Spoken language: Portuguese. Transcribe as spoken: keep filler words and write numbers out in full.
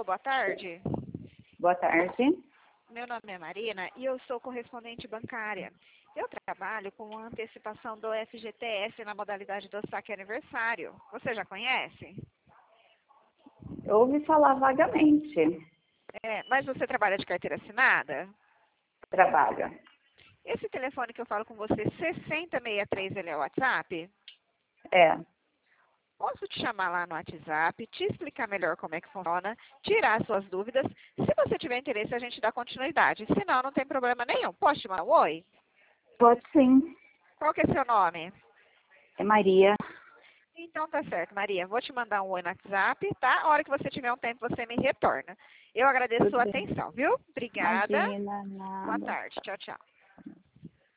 boa tarde. Boa tarde. Meu nome é Marina e eu sou correspondente bancária. Eu trabalho com a antecipação do F G T S na modalidade do saque aniversário. Você já conhece? Eu ouvi falar vagamente. É, mas você trabalha de carteira assinada? Trabalho. Esse telefone que eu falo com você, sessenta sessenta e três, ele é o WhatsApp? É. Posso te chamar lá no WhatsApp, te explicar melhor como é que funciona, tirar suas dúvidas. Se você tiver interesse, a gente dá continuidade. Se não, não tem problema nenhum. Posso te mandar um oi? Pode sim. Qual que é seu nome? É Maria. Então tá certo, Maria. Vou te mandar um oi no WhatsApp, tá? A hora que você tiver um tempo, você me retorna. Eu agradeço a Tudo sua bem. atenção, viu? Obrigada. Imagina, Boa nada. tarde. Tchau, tchau.